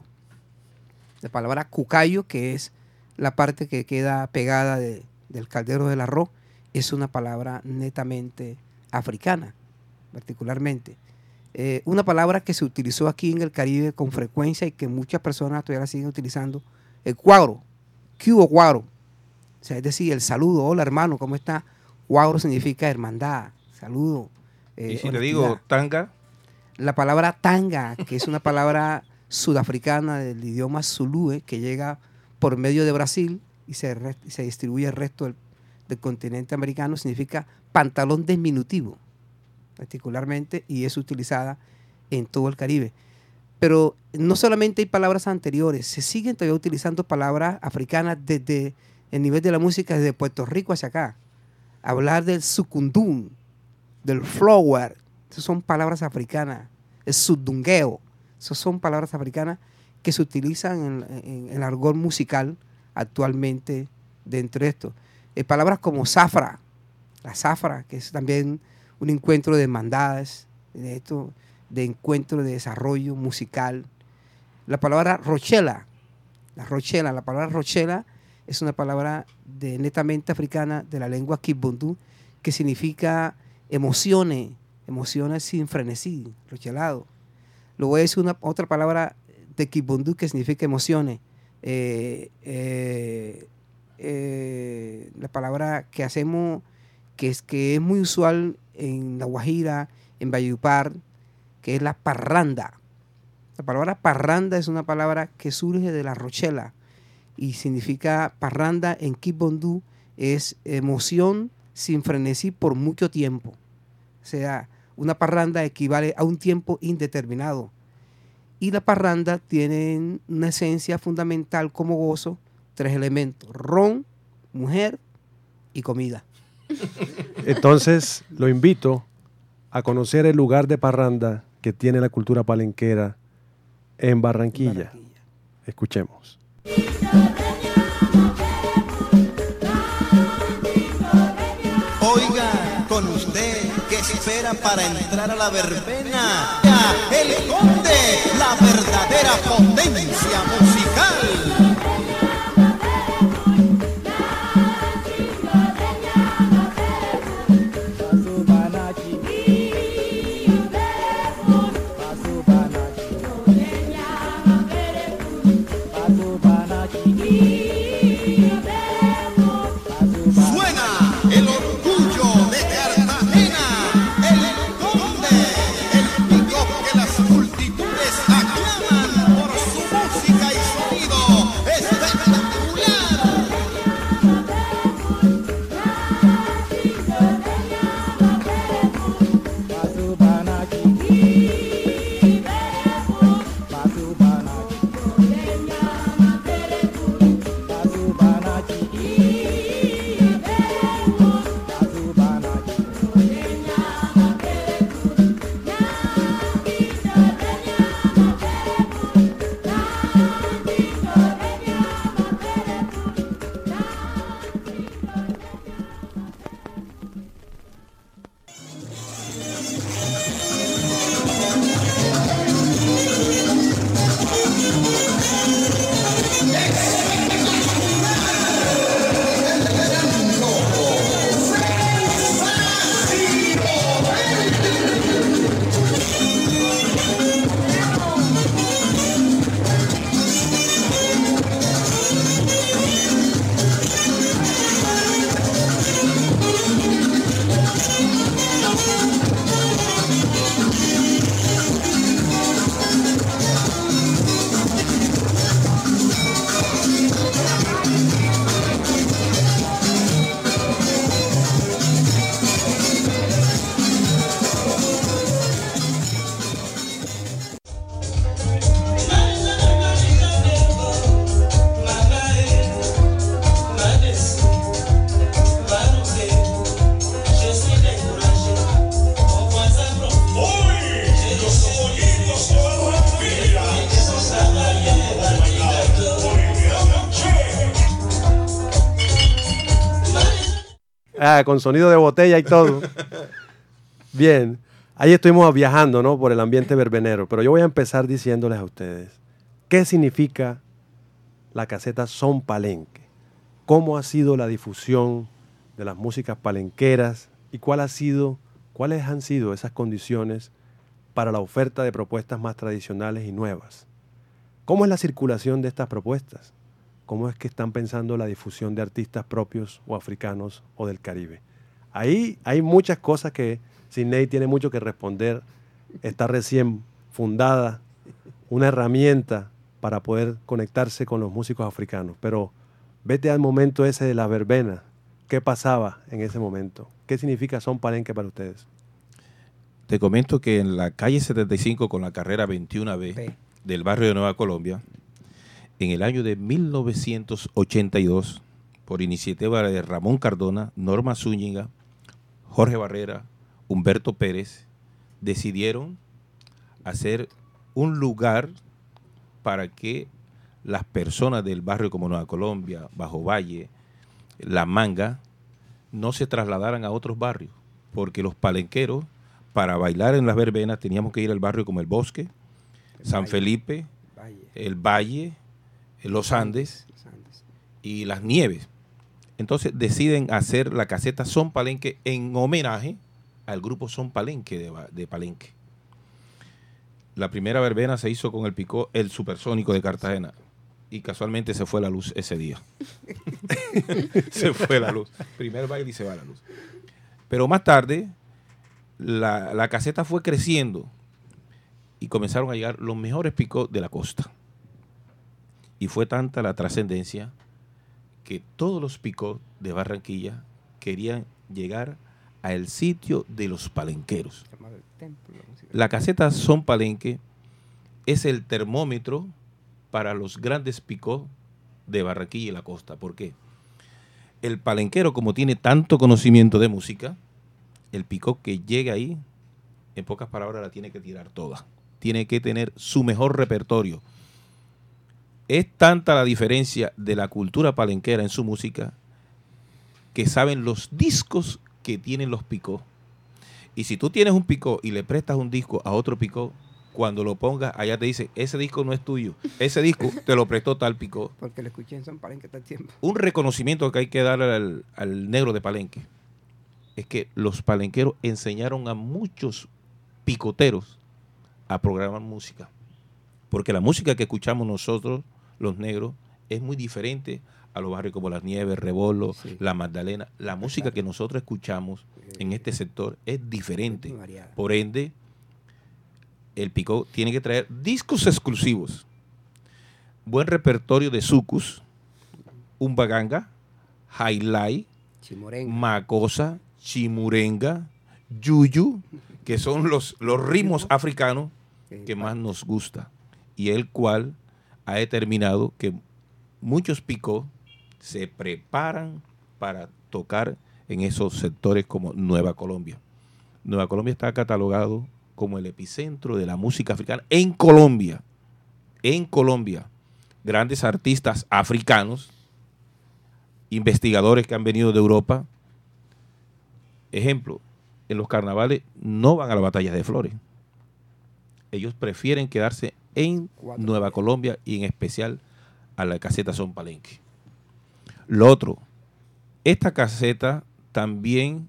La palabra cucayo, que es la parte que queda pegada del caldero del arroz, es una palabra netamente africana, particularmente. Una palabra que se utilizó aquí en el Caribe con frecuencia y que muchas personas todavía siguen utilizando, el cuadro, cubo cuadro. O sea, es decir, el saludo, hola hermano, ¿cómo está? Cuadro significa hermandad, saludo. ¿Y si le digo tanga? La palabra tanga, que es una palabra sudafricana del idioma zulú, que llega por medio de Brasil y se distribuye al resto del continente americano, significa pantalón diminutivo, particularmente, y es utilizada en todo el Caribe. Pero no solamente hay palabras anteriores, se siguen todavía utilizando palabras africanas desde el nivel de la música, desde Puerto Rico hacia acá. Hablar del sucundún, del flower, esas son palabras africanas, el sudungueo, esas son palabras africanas que se utilizan en el argot musical actualmente dentro de esto. Palabras como zafra, la zafra, que es también un encuentro de hermandades, de encuentro de desarrollo musical. La palabra rochela, la palabra rochela es una palabra netamente africana de la lengua kibondú que significa emociones sin frenesí, rochelado. Luego voy a decir otra palabra de kibondú que significa emociones. La palabra que hacemos, que es muy usual en La Guajira, en Valledupar, que es la parranda. La palabra parranda es una palabra que surge de la rochela y significa parranda en Kibondú, es emoción sin frenesí por mucho tiempo. O sea, una parranda equivale a un tiempo indeterminado. Y la parranda tiene una esencia fundamental como gozo, 3 elementos: ron, mujer y comida. Entonces, lo invito a conocer el lugar de parranda que tiene la cultura palenquera en Barranquilla. Escuchemos. Oiga, con usted, ¿qué espera para entrar a la verbena? El Conde, la verdadera potencia musical. Con sonido de botella y todo. Bien, ahí estuvimos viajando, ¿no?, por el ambiente verbenero, pero yo voy a empezar diciéndoles a ustedes qué significa la caseta Son Palenque, cómo ha sido la difusión de las músicas palenqueras y cuáles han sido esas condiciones para la oferta de propuestas más tradicionales y nuevas. ¿Cómo es la circulación de estas propuestas? ¿Cómo es que están pensando la difusión de artistas propios o africanos o del Caribe? Ahí hay muchas cosas que Sidney tiene mucho que responder. Está recién fundada una herramienta para poder conectarse con los músicos africanos. Pero vete al momento ese de la verbena. ¿Qué pasaba en ese momento? ¿Qué significa Son Palenque para ustedes? Te comento que en la calle 75 con la carrera 21B del barrio de Nueva Colombia, en el año de 1982, por iniciativa de Ramón Cardona, Norma Zúñiga, Jorge Barrera, Humberto Pérez, decidieron hacer un lugar para que las personas del barrio como Nueva Colombia, Bajo Valle, La Manga, no se trasladaran a otros barrios, porque los palenqueros, para bailar en las verbenas, teníamos que ir al barrio como El Bosque, San Felipe, El Valle, Los Andes y Las Nieves. Entonces deciden hacer la caseta Son Palenque en homenaje al grupo Son Palenque de Palenque. La primera verbena se hizo con el Supersónico de Cartagena y casualmente se fue la luz ese día. Se fue la luz. Primer baile y se va la luz. Pero más tarde la caseta fue creciendo y comenzaron a llegar los mejores picos de la costa. Y fue tanta la trascendencia que todos los picos de Barranquilla querían llegar al sitio de los palenqueros. La caseta Son Palenque es el termómetro para los grandes picos de Barranquilla y la costa. ¿Por qué? El palenquero, como tiene tanto conocimiento de música, el picó que llega ahí, en pocas palabras, la tiene que tirar toda. Tiene que tener su mejor repertorio. Es tanta la diferencia de la cultura palenquera en su música que saben los discos que tienen los picó. Y si tú tienes un picó y le prestas un disco a otro picó, cuando lo pongas, allá te dice, ese disco no es tuyo, ese disco te lo prestó tal picó. Porque lo escuché en Son Palenque todo el tiempo. Un reconocimiento que hay que dar al negro de Palenque es que los palenqueros enseñaron a muchos picoteros a programar música. Porque la música que escuchamos nosotros, los negros, es muy diferente a los barrios como Las Nieves, Rebolo, sí, La Magdalena. La música que nosotros escuchamos en este sector es diferente. Por ende, el picó tiene que traer discos exclusivos, buen repertorio de sucus, umbaganga, highlight, macosa, chimurenga, yuyu, que son los ritmos africanos que más nos gusta, y el cual ha determinado que muchos picó se preparan para tocar en esos sectores como Nueva Colombia. Nueva Colombia está catalogado como el epicentro de la música africana en Colombia. En Colombia, grandes artistas africanos, investigadores que han venido de Europa. Ejemplo, en los carnavales no van a las batallas de flores. Ellos prefieren quedarse en Nueva Colombia y en especial a la caseta Son Palenque. Lo otro, esta caseta también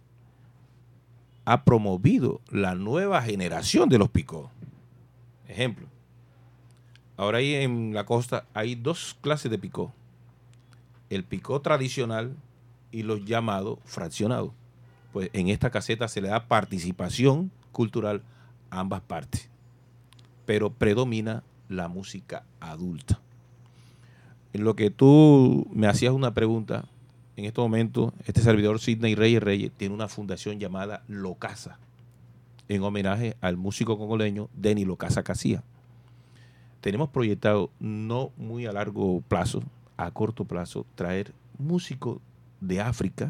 ha promovido la nueva generación de los picó. Ejemplo, ahora ahí en la costa hay dos clases de picó. El picó tradicional y los llamados fraccionados. Pues en esta caseta se le da participación cultural a ambas partes. Pero predomina la música adulta. En lo que tú me hacías una pregunta, en este momento, este servidor Sidney Reyes tiene una fundación llamada Locasa, en homenaje al músico congoleño Denny Locasa Casía. Tenemos proyectado, no muy a largo plazo, a corto plazo, traer músicos de África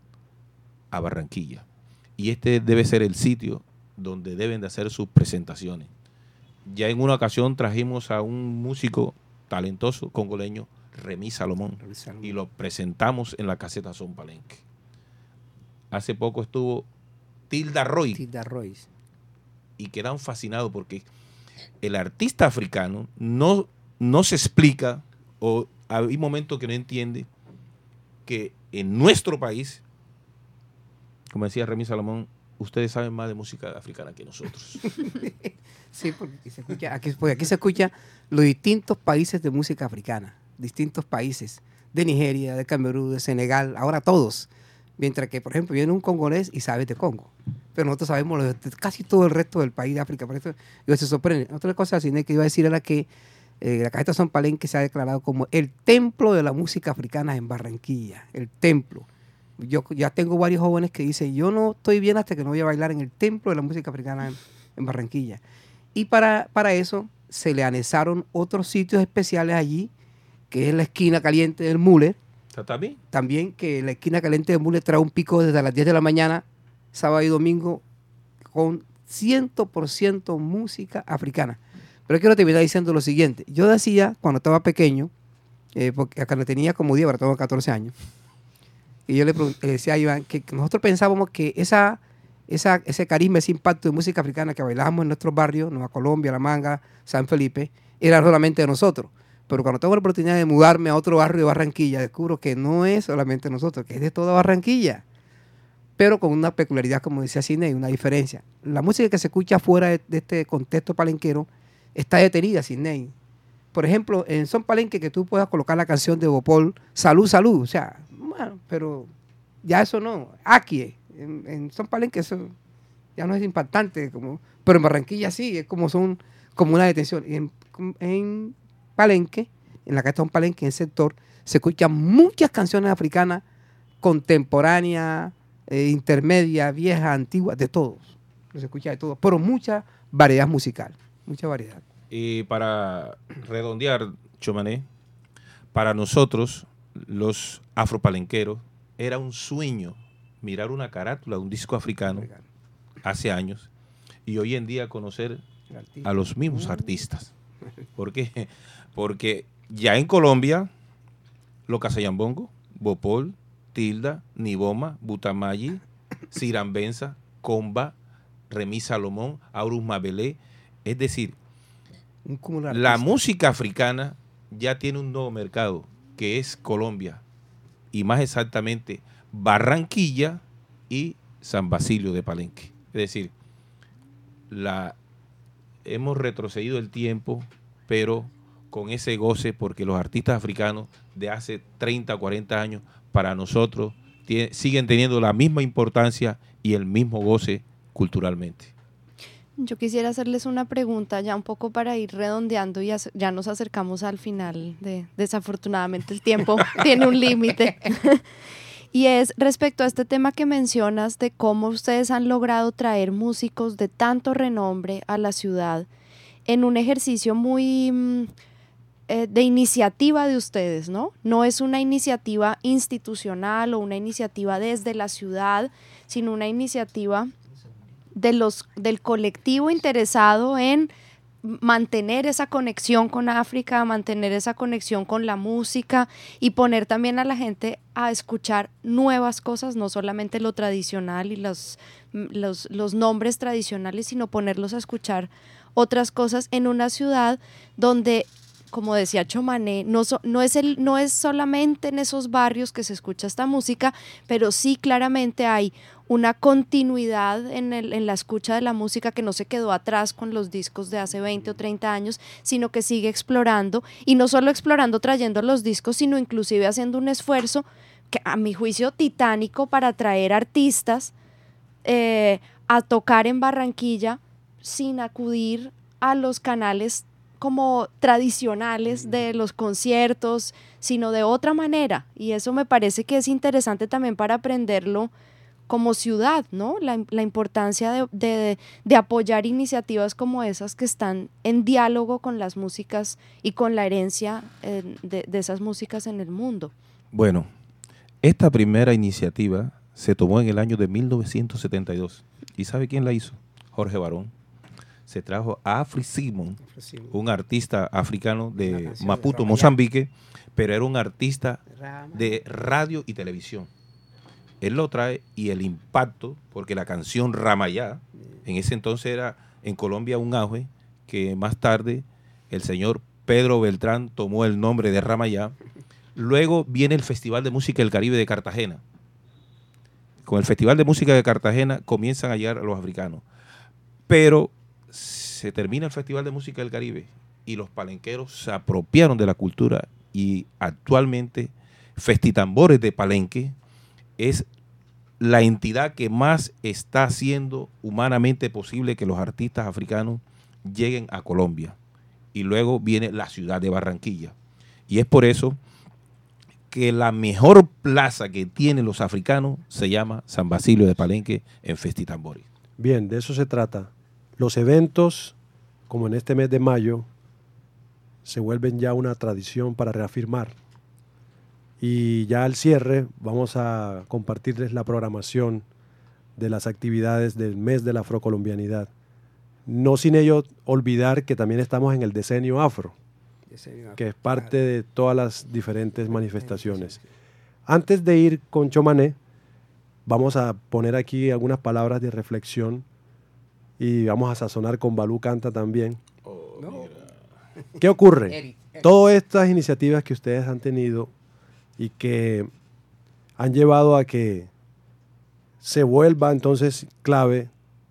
a Barranquilla. Y este debe ser el sitio donde deben de hacer sus presentaciones. Ya en una ocasión trajimos a un músico talentoso congoleño, Remy Salomón, y lo presentamos en la caseta Son Palenque. Hace poco estuvo Tilda Roy. Y quedan fascinados porque el artista africano no se explica, o hay momentos que no entiende que en nuestro país, como decía Remy Salomón, ustedes saben más de música africana que nosotros. Sí, porque aquí se escucha los distintos países de música africana, distintos países, de Nigeria, de Camerún, de Senegal, ahora todos. Mientras que, por ejemplo, viene un congolés y sabe de Congo. Pero nosotros sabemos casi todo el resto del país de África. Por eso se sorprende. Otra cosa que iba a decir era que la caseta Son Palenque se ha declarado como el templo de la música africana en Barranquilla. El templo. Yo ya tengo varios jóvenes que dicen, yo no estoy bien hasta que no voy a bailar en el templo de la música africana en Barranquilla. Y para eso se le anexaron otros sitios especiales allí, que es la esquina caliente del Müller. ¿También? También que la esquina caliente del Müller trae un pico desde las 10 de la mañana, sábado y domingo, con 100% música africana. Pero quiero terminar diciendo lo siguiente. Yo decía, cuando estaba pequeño, porque acá no tenía como 10, ahora tengo 14 años, y yo le decía a Iván que nosotros pensábamos que ese carisma, ese impacto de música africana que bailábamos en nuestros barrios, Nueva Colombia, La Manga, San Felipe, era solamente de nosotros. Pero cuando tengo la oportunidad de mudarme a otro barrio de Barranquilla, descubro que no es solamente de nosotros, que es de toda Barranquilla. Pero con una peculiaridad, como decía Sidney, una diferencia. La música que se escucha fuera de este contexto palenquero está detenida, Sidney. Por ejemplo, en Son Palenque, que tú puedas colocar la canción de Bopol, Salud, Salud, o sea, bueno, pero ya eso no. Aquí, en Son Palenque, eso ya no es impactante, pero en Barranquilla sí, es como son como una detención. Y en Palenque, en la calle de Palenque, en el sector, se escuchan muchas canciones africanas contemporáneas, intermedias, viejas, antiguas, de todos. Se escucha de todo, pero mucha variedad musical, mucha variedad. Y para redondear, Chomané, para nosotros, los afropalenqueros, era un sueño mirar una carátula de un disco africano hace años y hoy en día conocer a los mismos artistas. ¿Por qué? Porque ya en Colombia, los Casayambongo, Bopol, Tilda, Niboma, Butamayi, Sirambenza, Comba, Remi Salomón, Aurus Mabelé, es decir, la música africana ya tiene un nuevo mercado, que es Colombia, y más exactamente Barranquilla y San Basilio de Palenque. Es decir, hemos retrocedido el tiempo, pero con ese goce, porque los artistas africanos de hace 30 o 40 años, para nosotros, siguen teniendo la misma importancia y el mismo goce culturalmente. Yo quisiera hacerles una pregunta ya un poco para ir redondeando y ya nos acercamos al final. Desafortunadamente el tiempo tiene un límite. Y es respecto a este tema que mencionas de cómo ustedes han logrado traer músicos de tanto renombre a la ciudad en un ejercicio muy de iniciativa de ustedes, ¿no? No es una iniciativa institucional o una iniciativa desde la ciudad, sino una iniciativa del colectivo interesado en mantener esa conexión con África, mantener esa conexión con la música y poner también a la gente a escuchar nuevas cosas, no solamente lo tradicional y los nombres tradicionales, sino ponerlos a escuchar otras cosas en una ciudad donde, como decía Chomané, no es solamente en esos barrios que se escucha esta música, pero sí claramente hay una continuidad en la escucha de la música que no se quedó atrás con los discos de hace 20 o 30 años, sino que sigue explorando, y no solo explorando trayendo los discos, sino inclusive haciendo un esfuerzo, que a mi juicio titánico, para traer artistas a tocar en Barranquilla sin acudir a los canales como tradicionales de los conciertos, sino de otra manera, y eso me parece que es interesante también para aprenderlo como ciudad, ¿no? La importancia de apoyar iniciativas como esas que están en diálogo con las músicas y con la herencia de esas músicas en el mundo. Bueno, esta primera iniciativa se tomó en el año de 1972. ¿Y sabe quién la hizo? Jorge Barón. Se trajo a Afri Simon, un artista africano de Maputo, Mozambique, pero era un artista de radio y televisión. Él lo trae y el impacto, porque la canción Ramayá, en ese entonces era en Colombia un auge, que más tarde el señor Pedro Beltrán tomó el nombre de Ramayá. Luego viene el Festival de Música del Caribe de Cartagena. Con el Festival de Música de Cartagena comienzan a llegar a los africanos. Pero se termina el Festival de Música del Caribe y los palenqueros se apropiaron de la cultura, y actualmente Festitambores de Palenque es la entidad que más está haciendo humanamente posible que los artistas africanos lleguen a Colombia. Y luego viene la ciudad de Barranquilla. Y es por eso que la mejor plaza que tienen los africanos se llama San Basilio de Palenque en Festitambores. Bien, de eso se trata. Los eventos, como en este mes de mayo, se vuelven ya una tradición para reafirmar. Y ya al cierre vamos a compartirles la programación de las actividades del mes de la afrocolombianidad. No sin ello olvidar que también estamos en el decenio afro, que es parte de todas las diferentes manifestaciones. Antes de ir con Chomané, vamos a poner aquí algunas palabras de reflexión y vamos a sazonar con Balú Canta también. ¿Qué ocurre? Todas estas iniciativas que ustedes han tenido y que han llevado a que se vuelva entonces clave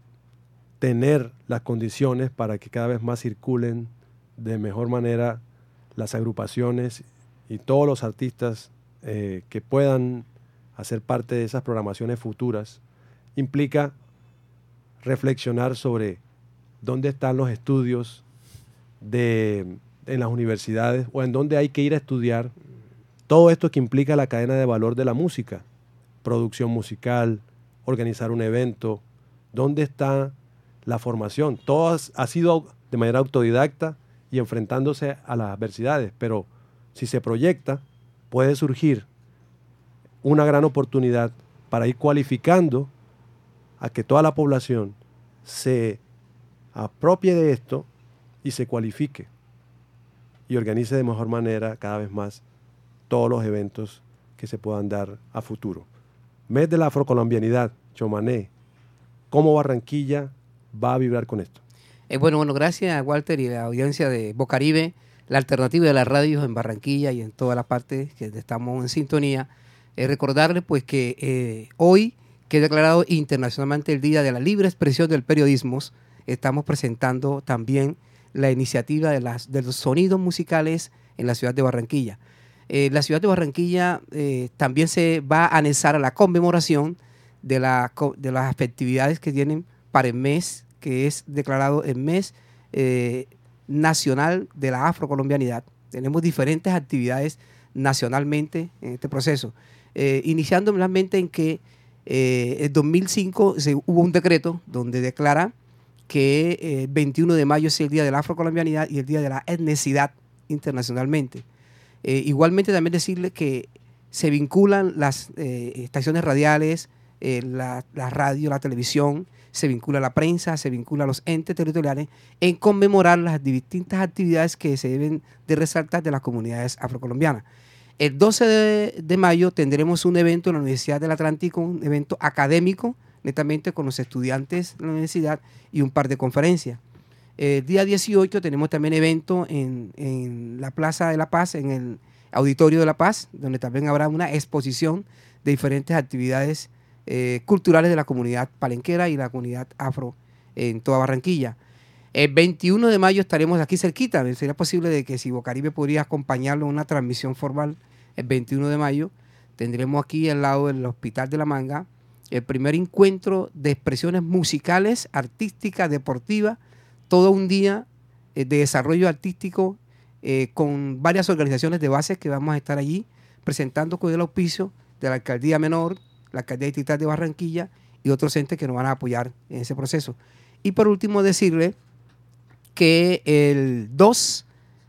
tener las condiciones para que cada vez más circulen de mejor manera las agrupaciones y todos los artistas que puedan hacer parte de esas programaciones futuras, implica reflexionar sobre dónde están los estudios en las universidades o en donde hay que ir a estudiar todo esto que implica la cadena de valor de la música, producción musical, organizar un evento, dónde está la formación. Todo ha sido de manera autodidacta y enfrentándose a las adversidades, pero si se proyecta, puede surgir una gran oportunidad para ir cualificando a que toda la población se apropie de esto y se cualifique y organice de mejor manera cada vez más todos los eventos que se puedan dar a futuro. Mes de la afrocolombianidad, Chomané, ¿cómo Barranquilla va a vibrar con esto? Bueno, gracias a Walter y a la audiencia de Bocaribe, la alternativa de las radios en Barranquilla y en todas las partes que estamos en sintonía. Recordarles pues que hoy, que es declarado internacionalmente el Día de la Libre Expresión del Periodismo, estamos presentando también la iniciativa de los sonidos musicales en la ciudad de Barranquilla. La ciudad de Barranquilla también se va a anexar a la conmemoración de las festividades que tienen para el mes, que es declarado el mes nacional de la afrocolombianidad. Tenemos diferentes actividades nacionalmente en este proceso. Iniciando realmente en que en 2005 hubo un decreto donde declara que el 21 de mayo es el Día de la Afrocolombianidad y el Día de la Etnicidad internacionalmente. Igualmente también decirle que se vinculan las estaciones radiales, la radio, la televisión, se vincula la prensa, se vincula a los entes territoriales en conmemorar las distintas actividades que se deben de resaltar de las comunidades afrocolombianas. El 12 de mayo tendremos un evento en la Universidad del Atlántico, un evento académico, netamente con los estudiantes de la universidad y un par de conferencias. El día 18 tenemos también evento en la Plaza de la Paz, en el Auditorio de la Paz, donde también habrá una exposición de diferentes actividades culturales de la comunidad palenquera y la comunidad afro en toda Barranquilla. El 21 de mayo estaremos aquí cerquita. Sería posible de que si Bocaribe podría acompañarlo en una transmisión formal el 21 de mayo, tendremos aquí al lado del Hospital de la Manga el primer encuentro de expresiones musicales, artísticas, deportivas, todo un día de desarrollo artístico con varias organizaciones de base que vamos a estar allí presentando con el auspicio de la Alcaldía Menor, la Alcaldía Distrital de Barranquilla y otros entes que nos van a apoyar en ese proceso. Y por último decirle que el 2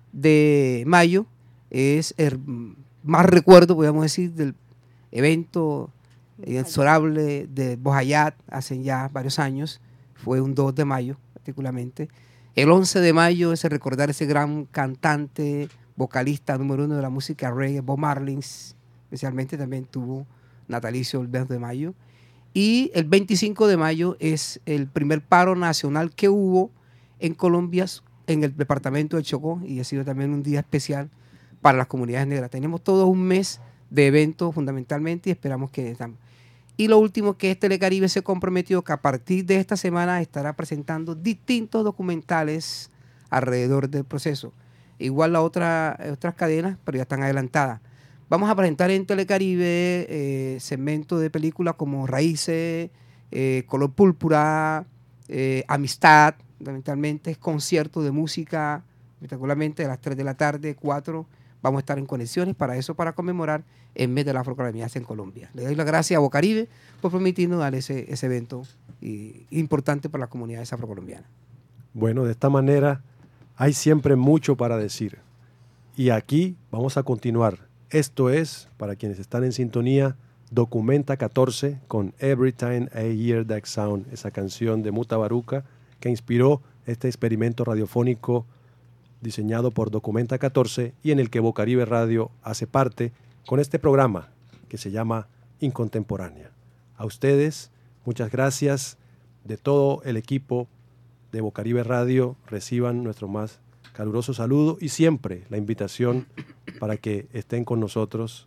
de mayo es el más recuerdo, podríamos decir, del evento inexorable de Bojayat hace ya varios años. Fue un 2 de mayo particularmente. El 11 de mayo es recordar ese gran cantante, vocalista número 1 de la música reggae, Bob Marley, especialmente también tuvo natalicio el 2 de mayo. Y el 25 de mayo es el primer paro nacional que hubo en Colombia, en el departamento de Chocó, y ha sido también un día especial para las comunidades negras. Tenemos todo un mes de eventos fundamentalmente y esperamos que estamos. Y lo último que Telecaribe se comprometió que a partir de esta semana estará presentando distintos documentales alrededor del proceso. Igual las otras cadenas, pero ya están adelantadas. Vamos a presentar en Telecaribe segmentos de películas como Raíces, Color Púrpura, Amistad, fundamentalmente conciertos de música, espectacularmente a las 3 de la tarde, 4. Vamos a estar en conexiones para eso, para conmemorar el mes de la afrocolombianidad en Colombia. Le doy las gracias a Bocaribe por permitirnos dar ese evento importante para las comunidades afrocolombianas. Bueno, de esta manera hay siempre mucho para decir. Y aquí vamos a continuar. Esto es, para quienes están en sintonía, Documenta 14 con Every Time I Hear That Sound, esa canción de Muta Baruca que inspiró este experimento radiofónico diseñado por Documenta 14 y en el que Bocaribe Radio hace parte con este programa que se llama Incontemporánea. A ustedes, muchas gracias. De todo el equipo de Bocaribe Radio, reciban nuestro más caluroso saludo y siempre la invitación para que estén con nosotros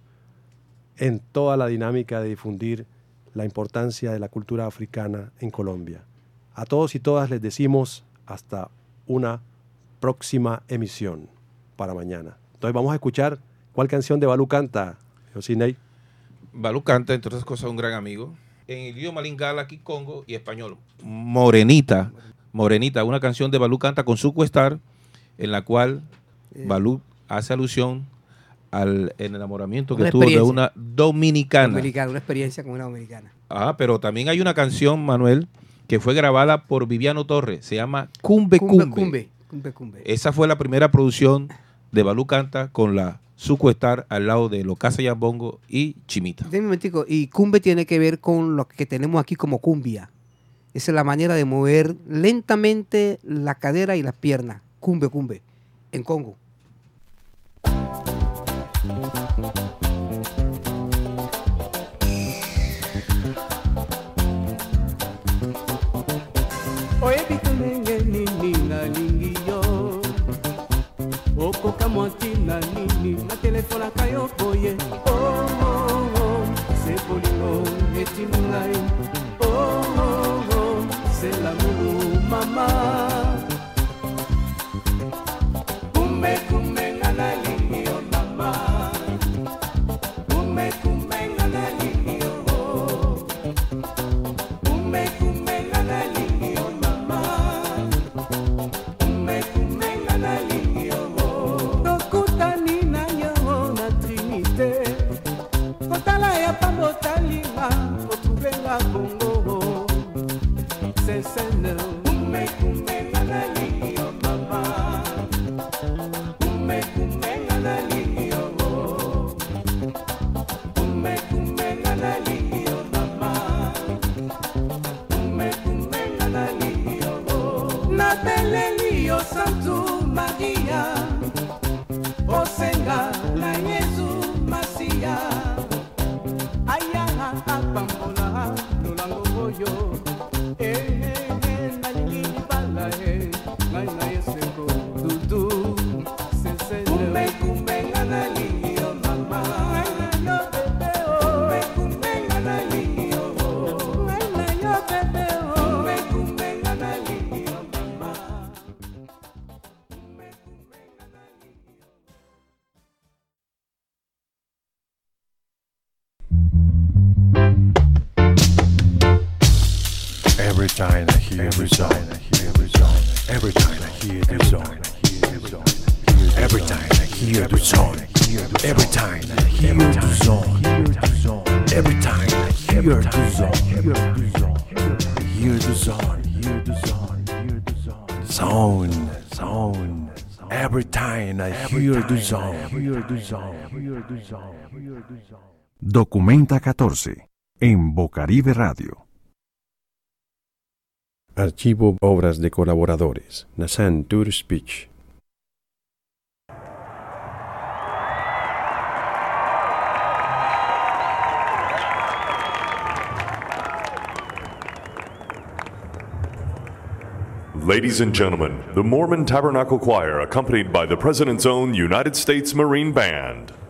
en toda la dinámica de difundir la importancia de la cultura africana en Colombia. A todos y todas les decimos hasta una próxima emisión para mañana. Entonces vamos a escuchar cuál canción de Balú canta, Josinei. Balú canta, entre otras cosas, un gran amigo. En el idioma lingala, kikongo y español. Morenita, una canción de Balú canta con su cuestar en la cual Balú hace alusión al enamoramiento que Una tuvo de experiencia. una dominicana. Una experiencia con una dominicana. Pero también hay una canción, Manuel, que fue grabada por Viviano Torres, se llama Cumbe Cumbe. Esa fue la primera producción de Balú Canta con la Sucuestar al lado de Los Casa Yambongo y Chimita. Un momentico, y cumbe tiene que ver con lo que tenemos aquí como cumbia. Esa es la manera de mover lentamente la cadera y las piernas. Cumbe, cumbe, en Congo. Oye bitunenge nini na lingi yo Okoka mwatina nini na telefona kayo boye Oh oh oh c'est polino etinu ngai Oh oh oh c'est l'amour mama Kumbe kumbe ngana lingi yo mama Kumbe kumbe ngana lingi yo Kumbe kumbe ngana lingi yo tokutani na yo na trinité kotala ya pambotalinga otruvenga bongo sesene kumekumenga na lingi yo mama kumekumenga na lingi yo kumekumenga na lingi yo mama kumekumenga na lingi yo na beleli yo santu Maria Osenga na Yesu Masia Ayanga apambola Lulango boyo na nyingi bala na yeseko Dudu sesene Kumbe kumbe ngana liyo mama Yo bebe Kumbe kumbe ngana liyo Yo bebe Kumbe kumbe ngana liyo mama Every time I hear the song, every time I hear the song, every time I hear the song, every time I hear the song, every time I hear the song, hear the song, sound, every time I hear the song. Documenta 14 en Bocaribe Radio. Archivo Obras de Colaboradores. Nassan Tour Speech. Ladies and gentlemen, the Mormon Tabernacle Choir, accompanied by the President's own United States Marine Band.